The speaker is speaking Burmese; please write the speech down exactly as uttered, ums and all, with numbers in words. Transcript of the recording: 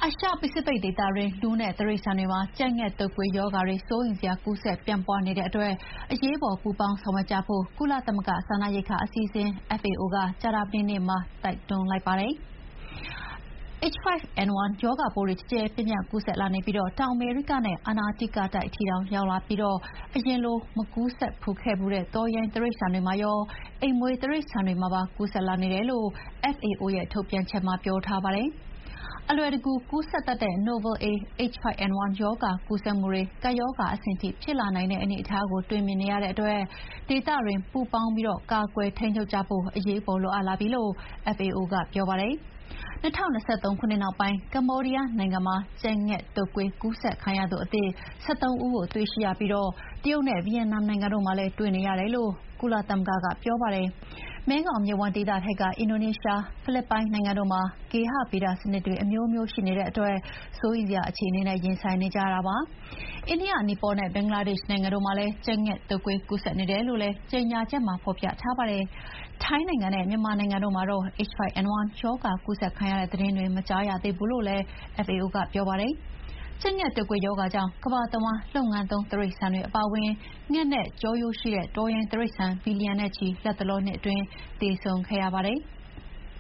အာရှပစိဖိတ်ဒေသတွင်းလူနဲ့တိရစ္ဆာန်တွေမှာကြက်ငှက်တုပ်ကွေးရောဂါတွေစိုးရိမ်စရာကူးစက်ပြန့်ပွားနေတဲ့အတွက်အရေးပေါ်ပူးပေါင်းဆောင်ရွက်ကြဖို့ကုလသမဂ္ဂစားနပ်ရိက္ခာအစီအစဉ် F A O ကကြာသပတေးနေ့မှာတိုက်တွန်းလိုက်ပါတယ်။ H ၅ N ၁ ရောဂါပိုးတွေကျယ်ကျယ်ပြန့်ပြန့်ကူးစက်လာနေပြီးတောင်အမေရိကနဲ့အာန္တာတိကတိုက်အထိတောင်ရောက်လာပြီးအရင်လိုမကူးစက်ခဲ့ဖူးတဲ့တောရိုင်းတိရစ္ဆာန်တွေမှာရောအိမ်မွေးတိရစ္ဆာန်တွေမှာပါကူးစက်လာနေတယ်လို့ F A O ရဲ့ထုတ်ပြန်ချက်မှာပြောထားပါတယ်။ အလွယ်တကူကူးစက်တတ်တဲ့ Novel A H ၅ N ၁ ရောဂါကူးစက်မှုတွေကပ်ရောဂါအဆင့်ထိဖြစ်လာနိုင်တဲ့အနေအထားကိုတွေ့မြင်နေရတဲ့အတွက်ဒေသတွင်းပူးပေါင်းပြီးကာကွယ်ထိန်းချုပ်ကြဖို့အရေးပေါ်လိုအပ်လာပြီလို့ F A O ကပြောပါတယ်။ ၂၀၂၃ ခုနှစ်နောက်ပိုင်းကမ္ဘောဒီးယားနိုင်ငံမှာကြက်ငှက်တုပ်ကွေးကူးစက်ခံရသူအသစ် ၁၃ ဦးကိုတွေ့ရှိရပြီးတရုတ်နဲ့ဗီယက်နမ်နိုင်ငံတို့မှာလည်းတွေ့နေရတယ်လို့ကုလသမဂ္ဂကပြောပါတယ်။ မဲခေါင်မြစ်ဝှမ်းဒေသထဲကအင်ဒိုနီးရှား၊ ဖိလစ်ပိုင်နိုင်ငံတို့မှာဂေဟဗေဒစနစ်တွေအမျိုးမျိုးရှိနေတဲ့အတွက်စိုးရိမ်စရာအခြေအနေနဲ့ရင်ဆိုင်နေကြရတာပါ။ အိန္ဒိယ၊ နီပေါနဲ့ဘင်္ဂလားဒေ့ရှ်နိုင်ငံတို့မှာလည်းကြက်ငှက်တုပ်ကွေးကူးစက်နေတယ်လို့လည်းကြေညာချက်မှာဖော်ပြထားပါတယ်။ ထိုင်းနိုင်ငံနဲ့မြန်မာနိုင်ငံတို့မှာတော့ H ၅ N ၁ ရောဂါကူးစက်ခံရတဲ့သတင်းတွေမကြားရသေးဘူးလို့လည်း F A O ကပြောပါတယ်။ ကြက်ငှက်တုပ်ကွေးရောဂါကြောင့်ကမ္ဘာတဝှမ်းလုပ်ငန်းသုံးတိရစ္ဆာန်တွေအပါအဝင်ငှက်နဲ့ကျောရိုးရှိတဲ့တောရိုင်းတိရစ္ဆာန်ဘီလီယံနဲ့ချီလက်တလောနှစ်အတွင်းသေဆုံးခဲ့ရပါတယ်။